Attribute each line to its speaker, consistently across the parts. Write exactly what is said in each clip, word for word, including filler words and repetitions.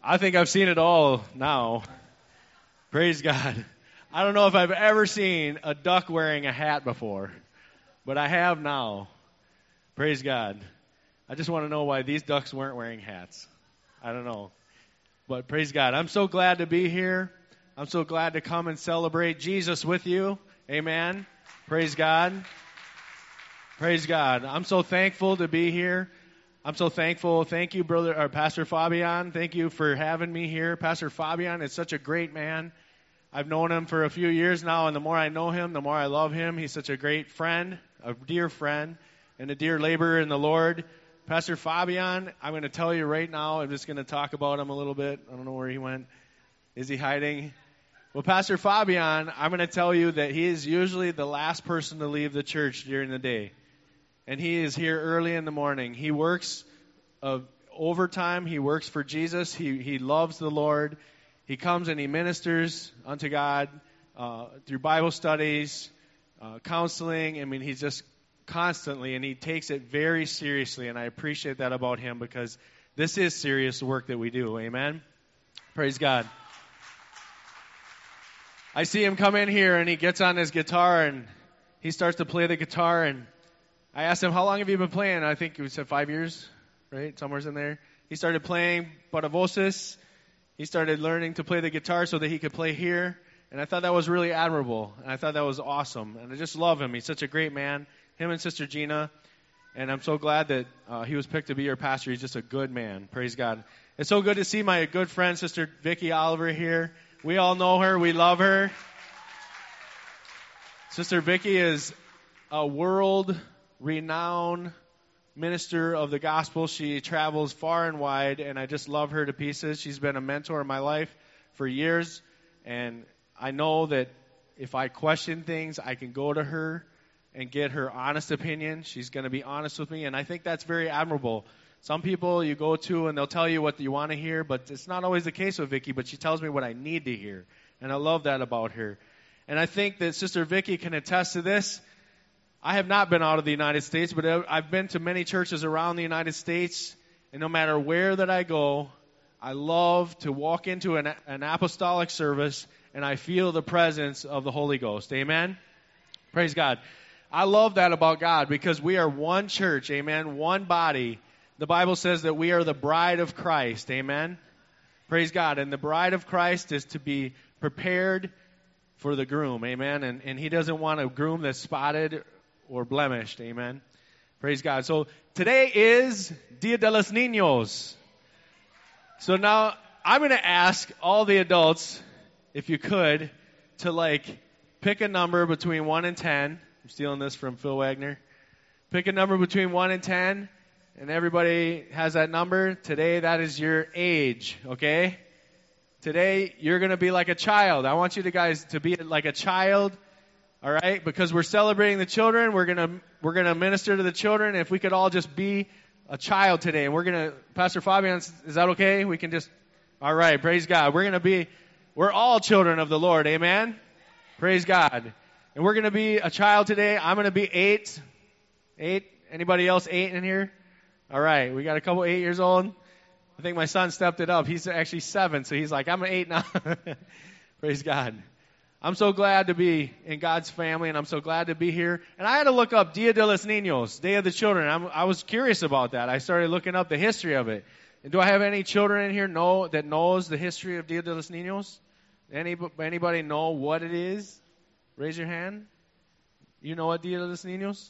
Speaker 1: I think I've seen it all now. Praise God. I don't know if I've ever seen a duck wearing a hat before, but I have now. Praise God. I just want to know why these ducks weren't wearing hats. I don't know. But praise God. I'm so glad to be here. I'm so glad to come and celebrate Jesus with you. Amen. Praise God. Praise God. I'm so thankful to be here. I'm so thankful. Thank you, brother, or Pastor Fabian. Thank you for having me here. Pastor Fabian is such a great man. I've known him for a few years now, and the more I know him, the more I love him. He's such a great friend, a dear friend, and a dear laborer in the Lord. Pastor Fabian, I'm going to tell you right now, I'm just going to talk about him a little bit. I don't know where he went. Is he hiding? Well, Pastor Fabian, I'm going to tell you that he is usually the last person to leave the church during the day. And he is here early in the morning. He works uh, overtime. He works for Jesus. He he loves the Lord. He comes and he ministers unto God uh, through Bible studies, uh, counseling. I mean, he's just constantly, and he takes it very seriously. And I appreciate that about him because this is serious work that we do. Amen? Praise God. I see him come in here, and he gets on his guitar, and he starts to play the guitar, and I asked him, how long have you been playing? I think he said five years, right? Somewhere's in there. He started playing para voces. He started learning to play the guitar so that he could play here. And I thought that was really admirable. And I thought that was awesome. And I just love him. He's such a great man. Him and Sister Gina. And I'm so glad that uh, he was picked to be your pastor. He's just a good man. Praise God. It's so good to see my good friend, Sister Vicki Oliver, here. We all know her. We love her. Sister Vicki is a world renowned minister of the gospel. She travels far and wide, and I just love her to pieces. She's been a mentor in my life for years, and I know that if I question things, I can go to her and get her honest opinion. She's going to be honest with me, and I think that's very admirable. Some people you go to, and they'll tell you what you want to hear, but it's not always the case with Vicki, but she tells me what I need to hear, and I love that about her. And I think that Sister Vicki can attest to this. I have not been out of the United States, but I've been to many churches around the United States, and no matter where that I go, I love to walk into an, an apostolic service, and I feel the presence of the Holy Ghost. Amen? Praise God. I love that about God because we are one church, amen, one body. The Bible says that we are the bride of Christ, amen? Praise God. And the bride of Christ is to be prepared for the groom, amen? And, and he doesn't want a groom that's spotted or blemished, amen. Praise God. So today is Dia de los Niños. So now I'm going to ask all the adults, if you could, to like pick a number between one and ten. I'm stealing this from Phil Wagner. Pick a number between one and ten, and everybody has that number. Today, that is your age, okay? Today, you're going to be like a child. I want you to guys to be like a child. All right, because we're celebrating the children, we're gonna we're gonna minister to the children. If we could all just be a child today, and we're gonna, Pastor Fabian, is that okay? We can just, all right, praise God. We're gonna be, we're all children of the Lord, amen. Praise God. And we're gonna be a child today. I'm gonna be eight, eight. Anybody else eight in here? All right, we got a couple eight years old. I think my son stepped it up. He's actually seven, so he's like, I'm an eight now. Praise God. I'm so glad to be in God's family, and I'm so glad to be here. And I had to look up Dia de los Niños, Day of the Children. I'm, I was curious about that. I started looking up the history of it. And do I have any children in here know that knows the history of Dia de los Niños? Any, anybody know what it is? Raise your hand. You know what Dia de los Niños?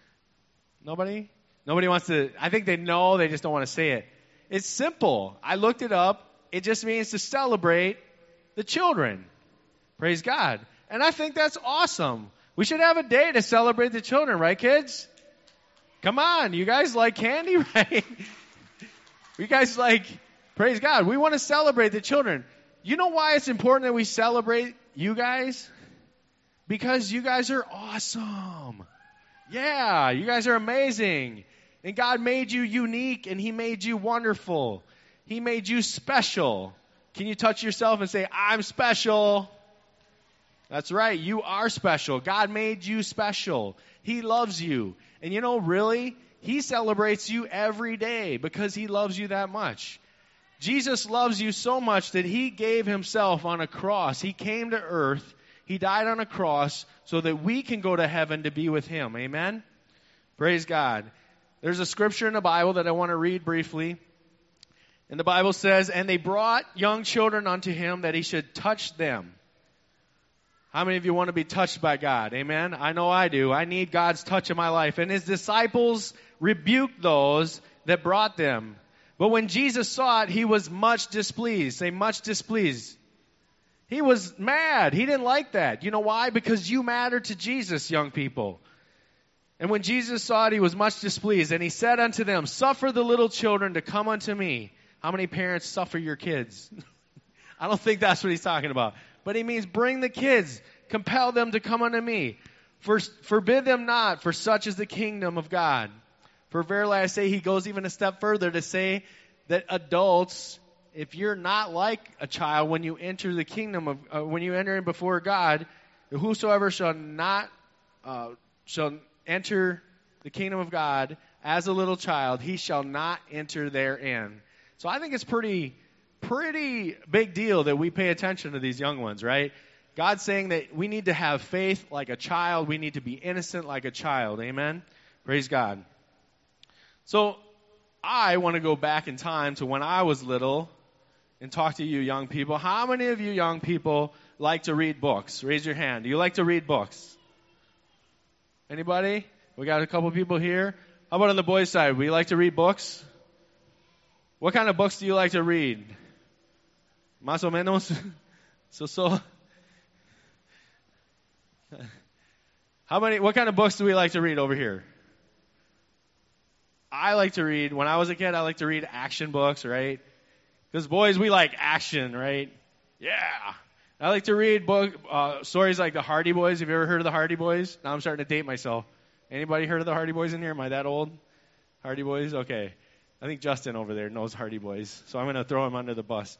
Speaker 1: Nobody? Nobody wants to. I think they know. They just don't want to say it. It's simple. I looked it up. It just means to celebrate the children. Praise God. And I think that's awesome. We should have a day to celebrate the children, right, kids? Come on. You guys like candy, right? You guys like, praise God. We want to celebrate the children. You know why it's important that we celebrate you guys? Because you guys are awesome. Yeah, you guys are amazing. And God made you unique, and He made you wonderful. He made you special. Can you touch yourself and say, I'm special? That's right. You are special. God made you special. He loves you. And you know, really, He celebrates you every day because He loves you that much. Jesus loves you so much that he gave himself on a cross. He came to earth. He died on a cross so that we can go to heaven to be with him. Amen? Praise God. There's a scripture in the Bible that I want to read briefly. And the Bible says, "And they brought young children unto him that he should touch them." How many of you want to be touched by God? Amen? I know I do. I need God's touch in my life. And his disciples rebuked those that brought them. But when Jesus saw it, he was much displeased. Say, much displeased. He was mad. He didn't like that. You know why? Because you matter to Jesus, young people. And when Jesus saw it, he was much displeased. And he said unto them, "Suffer the little children to come unto me." How many parents suffer your kids? I don't think that's what he's talking about. But he means bring the kids. Compel them to come unto me. For, forbid them not, for such is the kingdom of God. For verily I say, he goes even a step further to say that adults, if you're not like a child when you enter the kingdom of, uh, when you enter in before God, whosoever shall not, uh, shall enter the kingdom of God as a little child, he shall not enter therein. So I think it's pretty, pretty big deal that we pay attention to these young ones, right? God's saying that we need to have faith like a child. We need to be innocent like a child. Amen? Praise God. So I want to go back in time to when I was little and talk to you young people. How many of you young people like to read books? Raise your hand. Do you like to read books? Anybody? We got a couple people here. How about on the boys' side? We like to read books? What kind of books do you like to read? Más o menos? So, so. How many, what kind of books do we like to read over here? I like to read, when I was a kid, I like to read action books, right? Because boys, we like action, right? Yeah. I like to read book uh, stories like the Hardy Boys. Have you ever heard of the Hardy Boys? Now I'm starting to date myself. Anybody heard of the Hardy Boys in here? Am I that old? Hardy Boys? Okay. I think Justin over there knows Hardy Boys, so I'm going to throw him under the bus.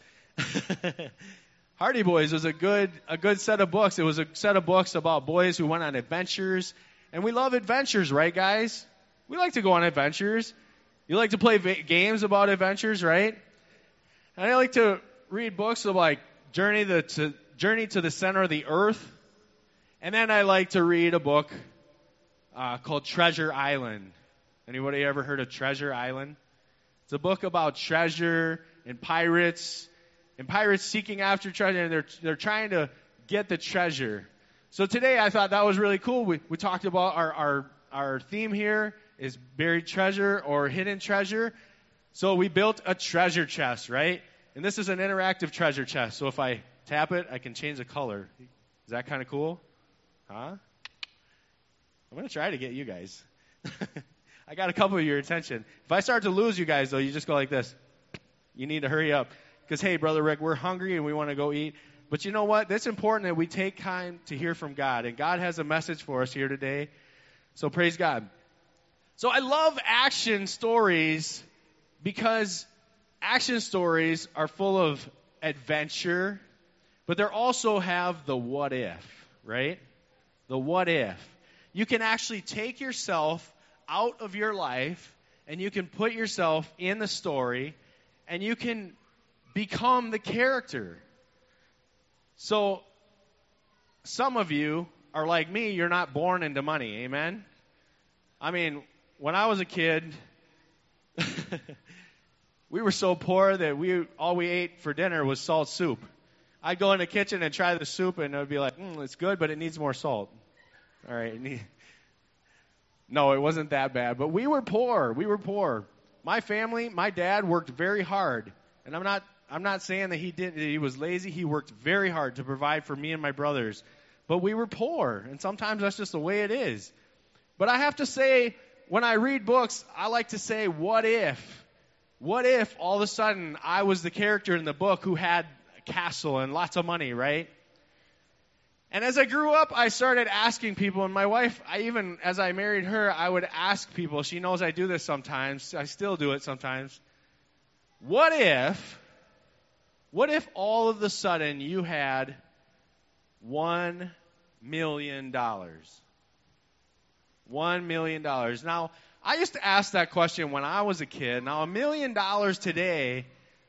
Speaker 1: Hardy Boys was a good a good set of books. It was a set of books about boys who went on adventures. And we love adventures, right, guys? We like to go on adventures. You like to play va- games about adventures, right? And I like to read books of like Journey the, to Journey to the Center of the Earth. And then I like to read a book uh, called Treasure Island. Anybody ever heard of Treasure Island? It's a book about treasure and pirates. And pirates seeking after treasure, and they're they're trying to get the treasure. So today I thought that was really cool. We we talked about our our, our theme here is buried treasure or hidden treasure. So we built a treasure chest, right? And this is an interactive treasure chest. So if I tap it, I can change the color. Is that kind of cool? Huh? I'm going to try to get you guys. I got a couple of your attention. If I start to lose you guys, though, you just go like this. You need to hurry up. Because, hey, Brother Rick, we're hungry and we want to go eat. But you know what? It's important that we take time to hear from God. And God has a message for us here today. So praise God. So I love action stories because action stories are full of adventure. But they also have the what if, right? The what if. You can actually take yourself out of your life and you can put yourself in the story and you can become the character. So, some of you are like me, you're not born into money, amen? I mean, when I was a kid, we were so poor that we all we ate for dinner was salt soup. I'd go in the kitchen and try the soup, and it would be like, mm, it's good, but it needs more salt. All right. No, it wasn't that bad, but we were poor. We were poor. My family, my dad worked very hard, and I'm not I'm not saying that he did that he was lazy. He worked very hard to provide for me and my brothers. But we were poor, and sometimes that's just the way it is. But I have to say, when I read books, I like to say, what if? What if all of a sudden I was the character in the book who had a castle and lots of money, right? And as I grew up, I started asking people, and my wife, I even, as I married her, I would ask people, she knows I do this sometimes, I still do it sometimes, what if... What if all of a sudden you had one million dollars? One million dollars. Now, I used to ask that question when I was a kid. Now, a million dollars today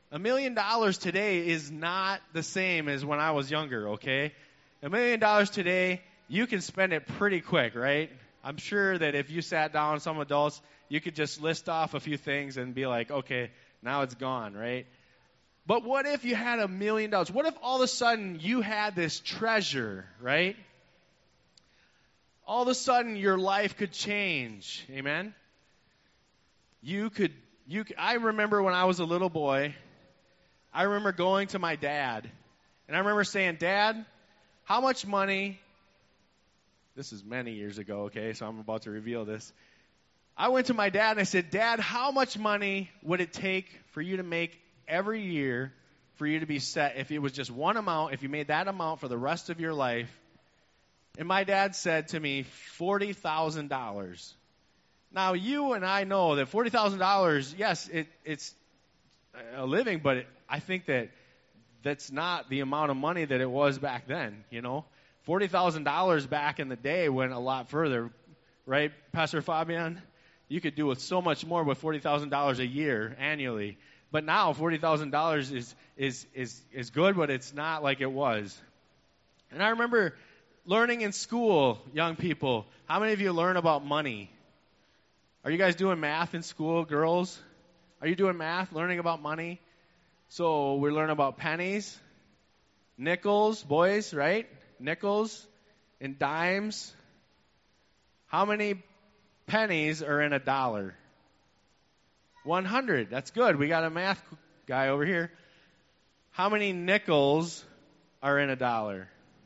Speaker 1: A million dollars today is not the same as when I was younger, okay? A million dollars today, you can spend it pretty quick, right? I'm sure that if you sat down with some adults, you could just list off a few things and be like, okay, now it's gone, right? But what if you had a million dollars? What if all of a sudden you had this treasure, right? All of a sudden your life could change, amen? You could, you. I remember when I was a little boy, I remember going to my dad, and I remember saying, Dad, how much money, this is many years ago, okay, so I'm about to reveal this. I went to my dad and I said, Dad, how much money would it take for you to make every year for you to be set if it was just one amount, if you made that amount for the rest of your life? And my dad said to me, forty thousand dollars. Now, you and I know that forty thousand dollars, yes, it, it's a living, but it, I think that that's not the amount of money that it was back then, you know. forty thousand dollars back in the day went a lot further, right, Pastor Fabian? You could do with so much more with forty thousand dollars a year annually. But now forty thousand dollars is, is, is, is good, but it's not like it was. And I remember learning in school, young people, how many of you learn about money? Are you guys doing math in school, girls? Are you doing math, learning about money? So we learn about pennies, nickels, boys, right? Nickels and dimes. How many pennies are in a dollar? one hundred. That's good. We got a math guy over here. How many nickels are in a dollar?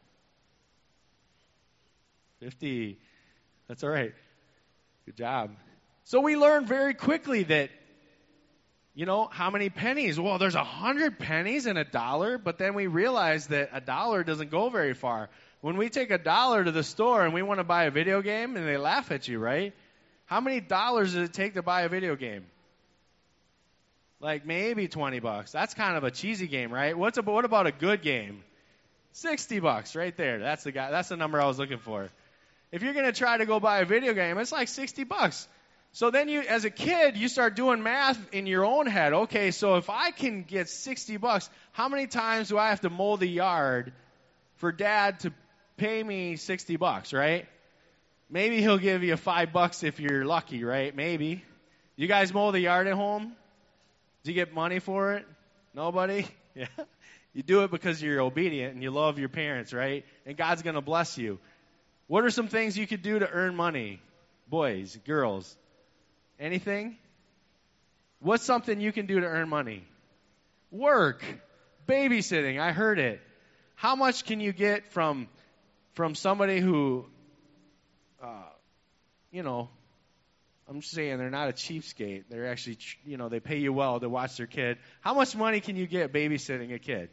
Speaker 1: fifty. That's all right. Good job. So we learn very quickly that, you know, how many pennies? Well, there's a hundred pennies in a dollar, but then we realize that a dollar doesn't go very far. When we take a dollar to the store and we want to buy a video game, and they laugh at you, right? How many dollars does it take to buy a video game? Like maybe twenty bucks. That's kind of a cheesy game, right? What's a, what about a good game? sixty bucks right there. That's the guy. That's the number I was looking for. If you're going to try to go buy a video game, it's like sixty bucks. So then you, as a kid, you start doing math in your own head. Okay, so if I can get sixty bucks, how many times do I have to mow the yard for Dad to pay me sixty bucks, right? Maybe he'll give you five bucks if you're lucky, right? Maybe. You guys mow the yard at home? Do you get money for it? Nobody? Yeah. You do it because you're obedient and you love your parents, right? And God's going to bless you. What are some things you could do to earn money? Boys, girls. Anything? What's something you can do to earn money? Work. Babysitting. I heard it. How much can you get from from somebody who, uh, you know, I'm just saying they're not a cheapskate. They're actually, you know, they pay you well to watch their kid. How much money can you get babysitting a kid?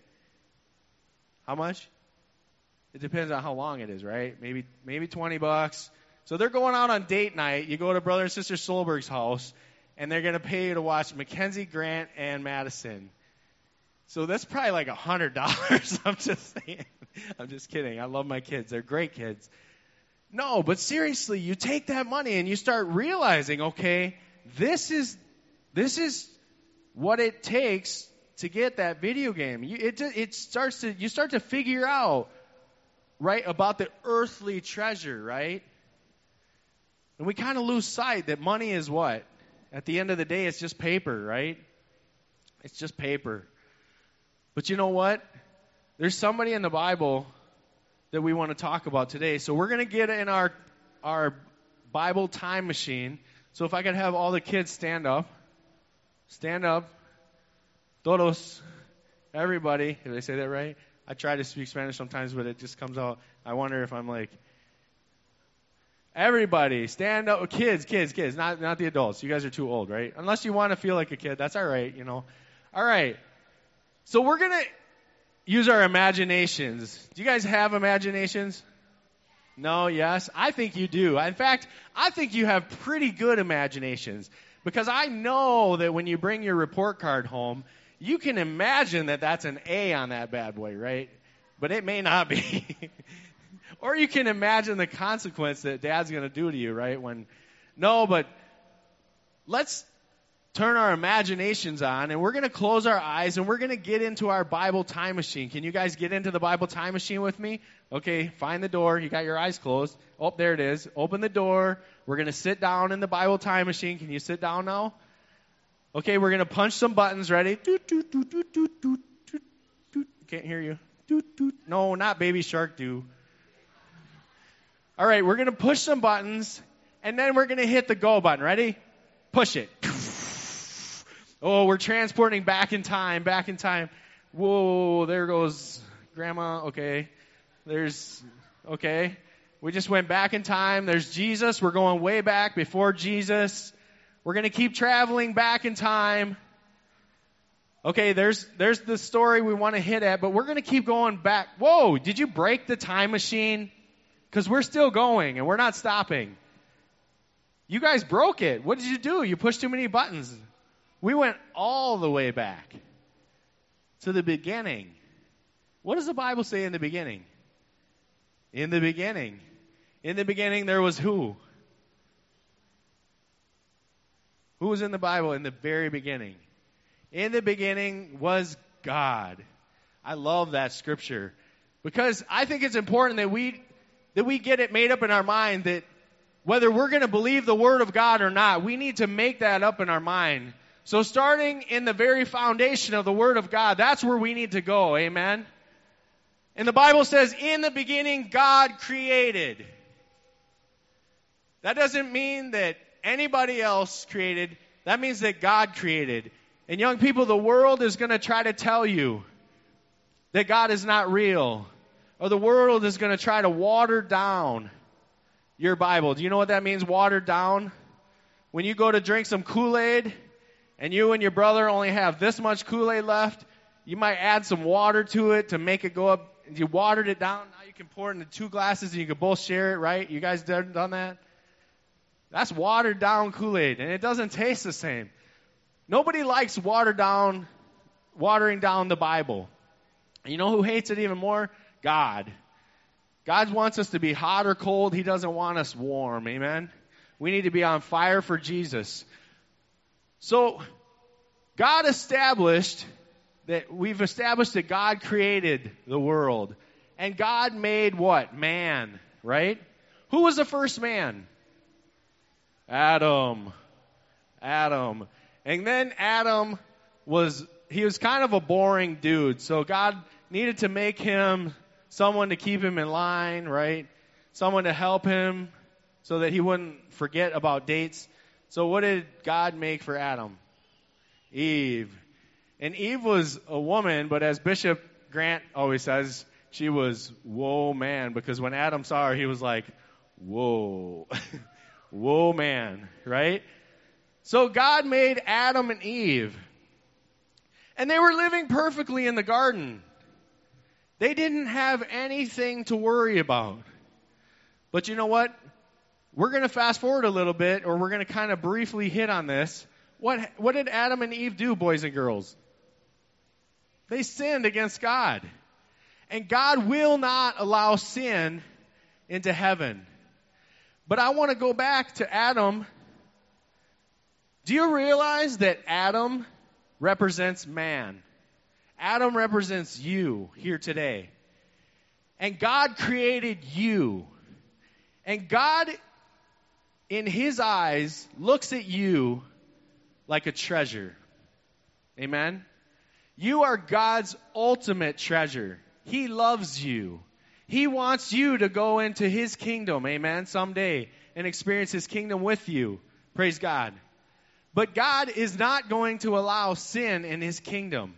Speaker 1: How much? It depends on how long it is, right? Maybe maybe twenty bucks. So they're going out on date night. You go to Brother and Sister Solberg's house, and they're going to pay you to watch Mackenzie, Grant, and Madison. So that's probably like one hundred dollars. I'm just saying. I'm just kidding. I love my kids. They're great kids. No, but seriously, you take that money and you start realizing, okay, this is this is what it takes to get that video game. You, it it starts to you start to figure out, right, about the earthly treasure, right? And we kind of lose sight that money is what? At the end of the day, it's just paper, right? It's just paper. But you know what? There's somebody in the Bible that we want to talk about today. So we're going to get in our our Bible time machine. So if I could have all the kids stand up. Stand up. Todos. Everybody. Did I say that right? I try to speak Spanish sometimes, but it just comes out. I wonder if I'm like, everybody, stand up. Kids, kids, kids, not not the adults. You guys are too old, right? Unless you want to feel like a kid, that's all right, you know. All right. So we're going to use our imaginations. Do you guys have imaginations? No, yes? I think you do. In fact, I think you have pretty good imaginations, because I know that when you bring your report card home, you can imagine that that's an A on that bad boy, right? But it may not be. Or you can imagine the consequence that Dad's going to do to you, right? When, no, but let's turn our imaginations on, and we're going to close our eyes, and we're going to get into our Bible time machine. Can you guys get into the Bible time machine with me? Okay, find the door. You got your eyes closed. Oh, there it is. Open the door. We're going to sit down in the Bible time machine. Can you sit down now? Okay, we're going to punch some buttons. Ready? Doot, doot, doot, doot, doot, doot, doot, doot. Can't hear you. Doot, doot. No, not Baby Shark do. All right, we're going to push some buttons, and then we're going to hit the go button. Ready? Push it. Oh, we're transporting back in time, back in time. Whoa, there goes Grandma. Okay. There's, okay. We just went back in time. There's Jesus. We're going way back before Jesus. We're going to keep traveling back in time. Okay, there's there's the story we want to hit at, but we're going to keep going back. Whoa, did you break the time machine? Because we're still going, and we're not stopping. You guys broke it. What did you do? You pushed too many buttons. We went all the way back to the beginning. What does the Bible say in the beginning? In the beginning. In the beginning there was who? Who was in the Bible in the very beginning? In the beginning was God. I love that scripture because I think it's important that we that we get it made up in our mind that whether we're going to believe the Word of God or not, we need to make that up in our mind. So starting in the very foundation of the Word of God, that's where we need to go. Amen? And the Bible says, in the beginning, God created. That doesn't mean that anybody else created. That means that God created. And young people, the world is going to try to tell you that God is not real. Or the world is going to try to water down your Bible. Do you know what that means, watered down? When you go to drink some Kool-Aid, and you and your brother only have this much Kool-Aid left, you might add some water to it to make it go up. You watered it down. Now you can pour it into two glasses and you can both share it, right? You guys done that? That's watered down Kool-Aid, and it doesn't taste the same. Nobody likes watered down, watering down the Bible. And you know who hates it even more? God. God wants us to be hot or cold. He doesn't want us warm. Amen? We need to be on fire for Jesus. So, God established that we've established that God created the world. And God made what? Man, right? Who was the first man? Adam. Adam. And then Adam was, he was kind of a boring dude. So God needed to make him someone to keep him in line, right? Someone to help him so that he wouldn't forget about dates. So what did God make for Adam? Eve. And Eve was a woman, but as Bishop Grant always says, she was, whoa, man. Because when Adam saw her, he was like, whoa. Whoa, man. Right? So God made Adam and Eve. And they were living perfectly in the garden. They didn't have anything to worry about. But you know what? We're going to fast forward a little bit, or we're going to kind of briefly hit on this. What, what did Adam and Eve do, boys and girls? They sinned against God. And God will not allow sin into heaven. But I want to go back to Adam. Do you realize that Adam represents man? Adam represents you here today. And God created you. And God, in His eyes, looks at you like a treasure. Amen? You are God's ultimate treasure. He loves you. He wants you to go into His kingdom, amen, someday and experience His kingdom with you. Praise God. But God is not going to allow sin in His kingdom.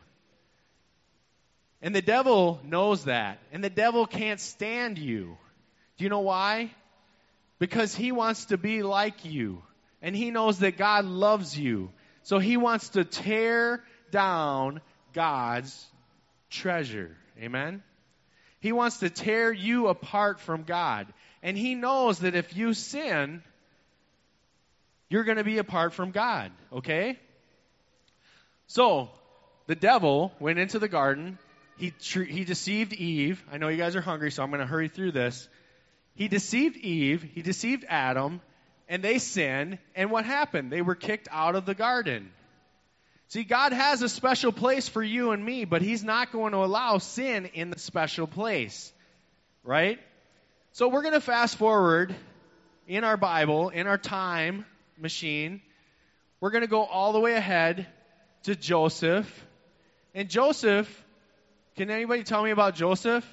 Speaker 1: And the devil knows that. And the devil can't stand you. Do you know why? Because he wants to be like you. And he knows that God loves you. So he wants to tear down God's treasure. Amen? He wants to tear you apart from God. And he knows that if you sin, you're going to be apart from God. Okay? So, the devil went into the garden. He tr- he deceived Eve. I know you guys are hungry, so I'm going to hurry through this. He deceived Eve. He deceived Adam. And they sinned. And what happened? They were kicked out of the garden. See, God has a special place for you and me, but he's not going to allow sin in the special place, right? So we're going to fast forward in our Bible, in our time machine. We're going to go all the way ahead to Joseph. And Joseph, can anybody tell me about Joseph?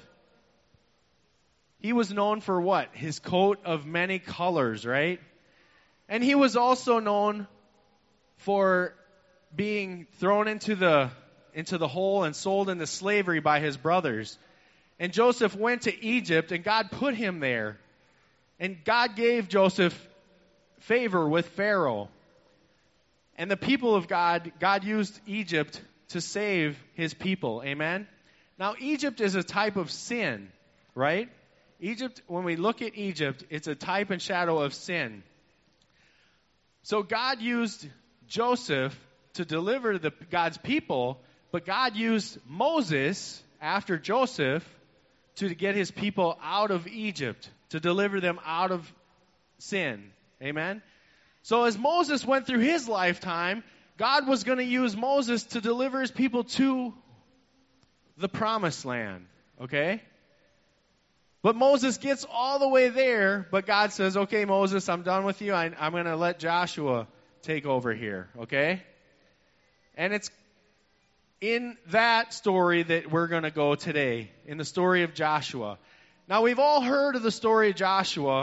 Speaker 1: He was known for what? His coat of many colors, right? And he was also known for being thrown into the into the hole and sold into slavery by his brothers. And Joseph went to Egypt, and God put him there. And God gave Joseph favor with Pharaoh. And the people of God, God used Egypt to save his people. Amen? Now, Egypt is a type of sin, right? Egypt, when we look at Egypt, it's a type and shadow of sin. So God used Joseph to deliver the God's people, but God used Moses after Joseph to get his people out of Egypt, to deliver them out of sin. Amen? So as Moses went through his lifetime, God was going to use Moses to deliver his people to the promised land. Okay? But Moses gets all the way there, but God says, okay, Moses, I'm done with you. I, I'm going to let Joshua take over here. Okay? And it's in that story that we're going to go today, in the story of Joshua. Now, we've all heard of the story of Joshua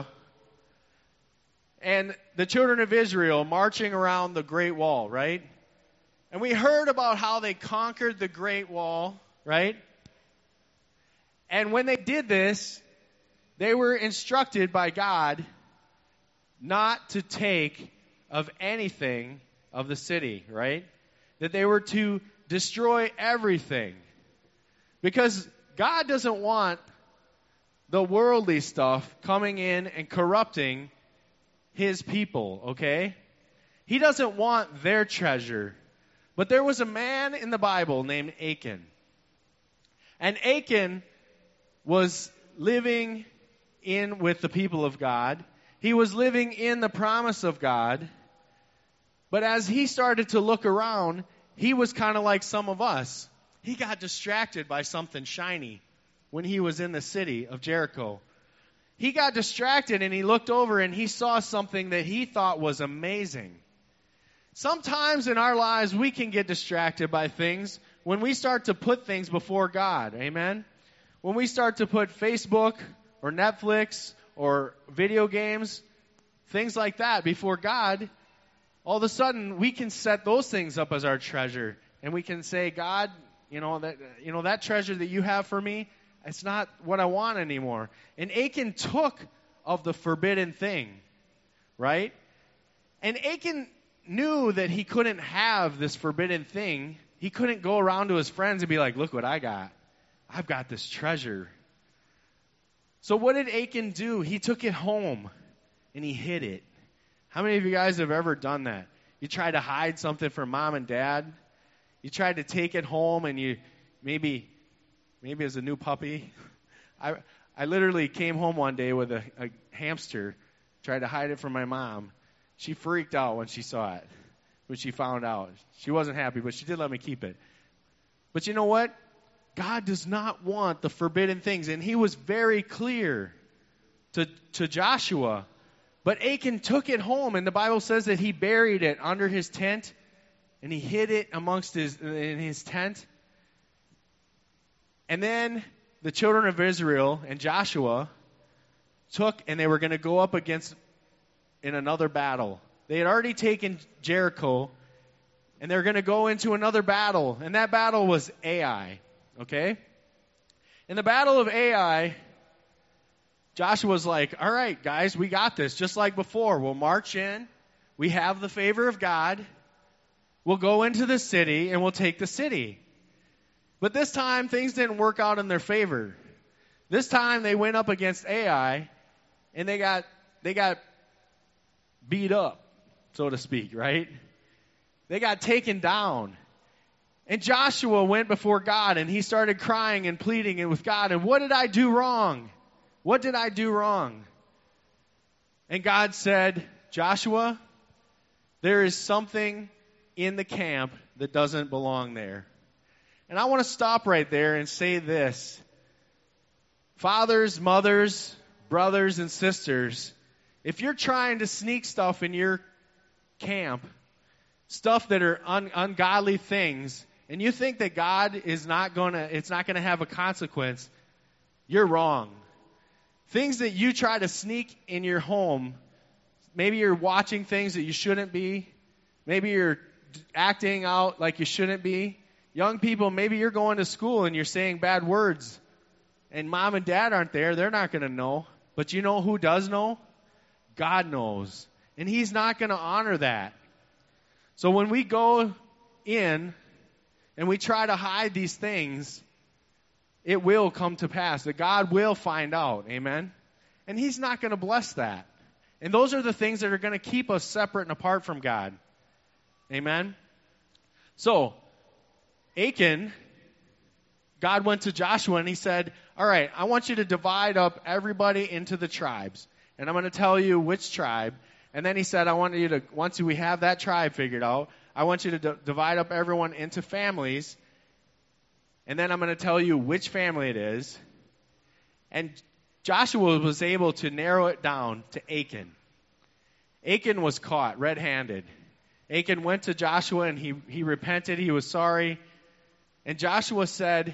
Speaker 1: and the children of Israel marching around the Great Wall, right? And we heard about how they conquered the Great Wall, right? And when they did this, they were instructed by God not to take of anything of the city, right? That they were to destroy everything. Because God doesn't want the worldly stuff coming in and corrupting his people, okay? He doesn't want their treasure. But there was a man in the Bible named Achan. And Achan was living in with the people of God. He was living in the promise of God. But as he started to look around, he was kind of like some of us. He got distracted by something shiny when he was in the city of Jericho. He got distracted and he looked over and he saw something that he thought was amazing. Sometimes in our lives we can get distracted by things when we start to put things before God. Amen? When we start to put Facebook or Netflix or video games, things like that before God, all of a sudden we can set those things up as our treasure. And we can say, God, you know, that you know that treasure that you have for me, it's not what I want anymore. And Achan took of the forbidden thing, right? And Achan knew that he couldn't have this forbidden thing. He couldn't go around to his friends and be like, look what I got. I've got this treasure. So what did Achan do? He took it home and he hid it. How many of you guys have ever done that? You tried to hide something from mom and dad. You tried to take it home and you maybe, maybe as a new puppy. I I literally came home one day with a, a hamster, tried to hide it from my mom. She freaked out when she saw it, when she found out. She wasn't happy, but she did let me keep it. But you know what? God does not want the forbidden things. And he was very clear to, to Joshua. But Achan took it home, and the Bible says that he buried it under his tent, and he hid it amongst his in his tent. And then the children of Israel and Joshua took, and they were going to go up against in another battle. They had already taken Jericho, and they're going to go into another battle, and that battle was Ai. Okay? In the battle of Ai, Joshua's like, all right, guys, we got this. Just like before, we'll march in. We have the favor of God. We'll go into the city, and we'll take the city. But this time, things didn't work out in their favor. This time, they went up against Ai, and they got they got beat up, so to speak, right? They got taken down. And Joshua went before God, and he started crying and pleading with God. And what did I do wrong? What did I do wrong? And God said, Joshua, there is something in the camp that doesn't belong there. And I want to stop right there and say this. Fathers, mothers, brothers, and sisters, if you're trying to sneak stuff in your camp, stuff that are un- ungodly things, and you think that God is not going to, it's not going to have a consequence, you're wrong. Things that you try to sneak in your home, maybe you're watching things that you shouldn't be, maybe you're acting out like you shouldn't be. Young people, maybe you're going to school and you're saying bad words, and mom and dad aren't there, they're not going to know. But you know who does know? God knows. And He's not going to honor that. So when we go in and we try to hide these things, it will come to pass. That God will find out. Amen? And He's not going to bless that. And those are the things that are going to keep us separate and apart from God. Amen? So, Achan, God went to Joshua and He said, all right, I want you to divide up everybody into the tribes. And I'm going to tell you which tribe. And then He said, I want you to, once we have that tribe figured out, I want you to d- divide up everyone into families. And then I'm going to tell you which family it is. And Joshua was able to narrow it down to Achan. Achan was caught red-handed. Achan went to Joshua and he, he repented. He was sorry. And Joshua said,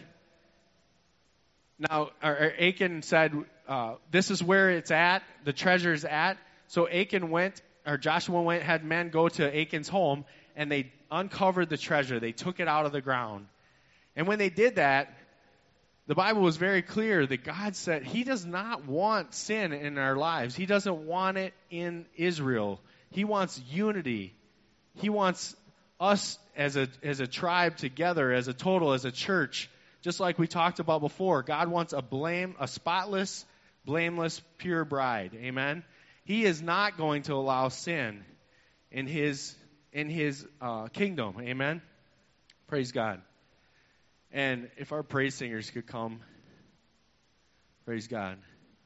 Speaker 1: now, or, or Achan said, uh, this is where it's at, the treasure's at. So Achan went, or Joshua went, had men go to Achan's home, and they uncovered the treasure. They took it out of the ground. And when they did that, the Bible was very clear that God said He does not want sin in our lives. He doesn't want it in Israel. He wants unity. He wants us as a as a tribe together, as a total, as a church, just like we talked about before. God wants a blame, a spotless, blameless, pure bride. Amen. He is not going to allow sin in His in His uh, kingdom. Amen. Praise God. And if our praise singers could come, praise God.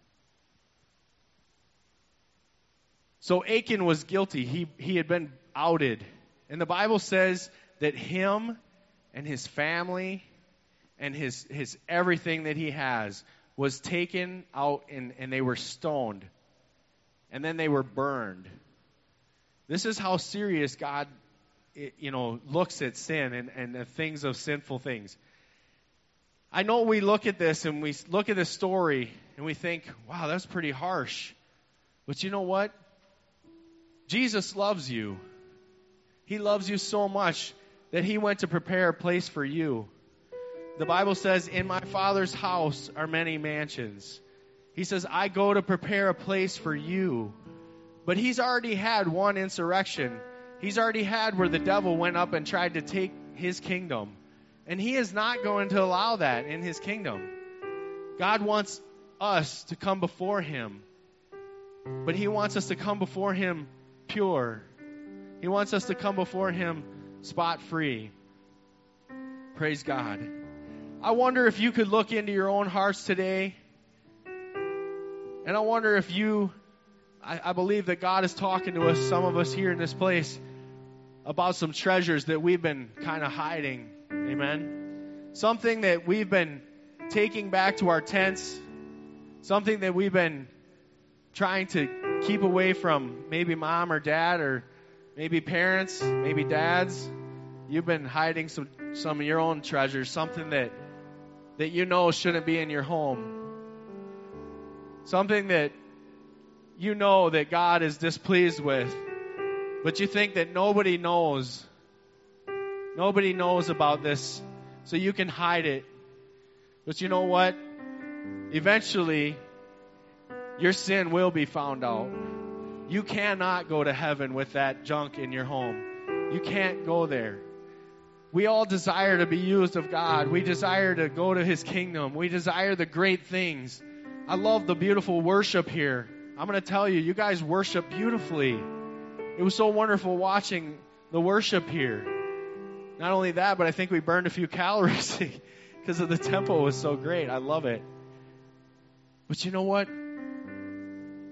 Speaker 1: So Achan was guilty. He he had been outed. And the Bible says that him and his family and his his everything that he has was taken out and, and they were stoned. And then they were burned. This is how serious God, you know, looks at sin and, and the things of sinful things. I know we look at this and we look at this story and we think, wow, that's pretty harsh. But you know what? Jesus loves you. He loves you so much that He went to prepare a place for you. The Bible says, in my Father's house are many mansions. He says, I go to prepare a place for you. But He's already had one insurrection. He's already had where the devil went up and tried to take His kingdom. And He is not going to allow that in His kingdom. God wants us to come before Him. But He wants us to come before Him pure. He wants us to come before Him spot-free. Praise God. I wonder if you could look into your own hearts today. And I wonder if you, I, I believe that God is talking to us, some of us here in this place, about some treasures that we've been kind of hiding. Amen. Something that we've been taking back to our tents. Something that we've been trying to keep away from maybe mom or dad or maybe parents, maybe dads. You've been hiding some, some of your own treasures, something that, that you know shouldn't be in your home. Something that you know that God is displeased with, but you think that nobody knows. Nobody knows about this, so you can hide it. But you know what? Eventually, your sin will be found out. You cannot go to heaven with that junk in your home. You can't go there. We all desire to be used of God. We desire to go to His kingdom. We desire the great things. I love the beautiful worship here. I'm going to tell you, you guys worship beautifully. It was so wonderful watching the worship here. Not only that, but I think we burned a few calories because of the tempo was so great. I love it. But you know what?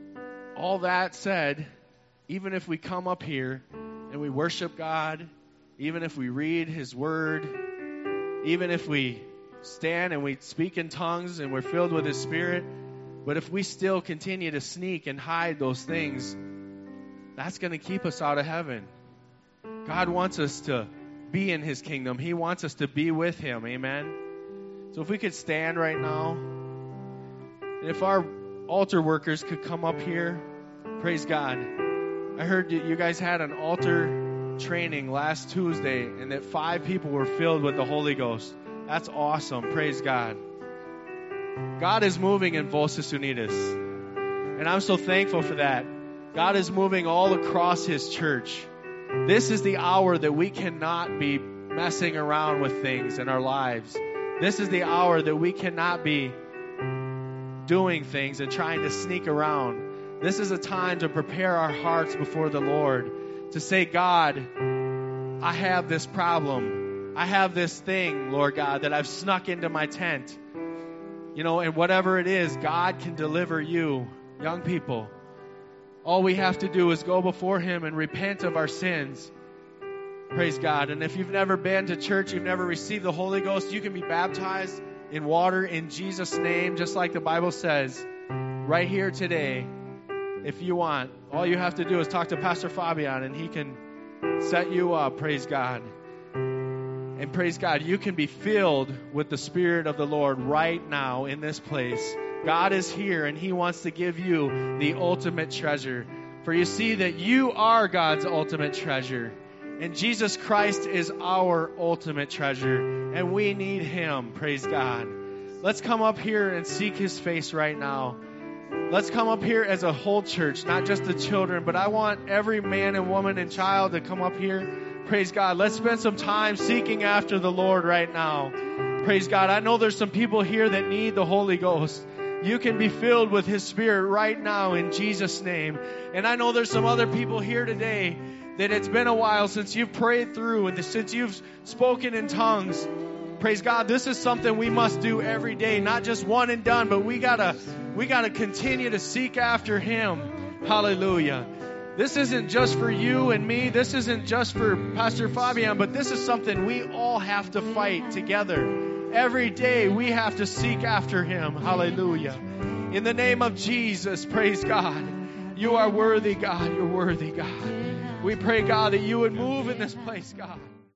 Speaker 1: All that said, even if we come up here and we worship God even if we read His Word, even if we stand and we speak in tongues and we're filled with His Spirit, but if we still continue to sneak and hide those things, that's going to keep us out of heaven. God wants us to be in His kingdom. He wants us to be with Him. Amen? So if we could stand right now, and if our altar workers could come up here, praise God. I heard that you guys had an altar training last Tuesday and that five people were filled with the Holy Ghost. That's awesome. Praise God. God is moving in Voces Unidas. And I'm so thankful for that. God is moving all across His church. This is the hour that we cannot be messing around with things in our lives. This is the hour that we cannot be doing things and trying to sneak around. This is a time to prepare our hearts before the Lord, to say, God, I have this problem. I have this thing, Lord God, that I've snuck into my tent. You know, and whatever it is, God can deliver you, young people. All we have to do is go before Him and repent of our sins. Praise God. And if you've never been to church, you've never received the Holy Ghost, you can be baptized in water in Jesus' name, just like the Bible says, right here today. If you want, all you have to do is talk to Pastor Fabian and he can set you up. Praise God. And praise God, you can be filled with the Spirit of the Lord right now in this place. God is here and He wants to give you the ultimate treasure. For you see that you are God's ultimate treasure. And Jesus Christ is our ultimate treasure. And we need Him. Praise God. Let's come up here and seek His face right now. Let's come up here as a whole church, not just the children, but I want every man and woman and child to come up here. Praise God. Let's spend some time seeking after the Lord right now. Praise God. I know there's some people here that need the Holy Ghost. You can be filled with His Spirit right now in Jesus' name. And I know there's some other people here today that it's been a while since you've prayed through and since you've spoken in tongues. Praise God. This is something we must do every day, not just one and done, but we gotta we gotta continue to seek after Him. Hallelujah. This isn't just for you and me. This isn't just for Pastor Fabian, but this is something we all have to fight together. Every day we have to seek after Him. Hallelujah. In the name of Jesus, praise God. You are worthy, God. You're worthy, God. We pray, God, that you would move in this place, God.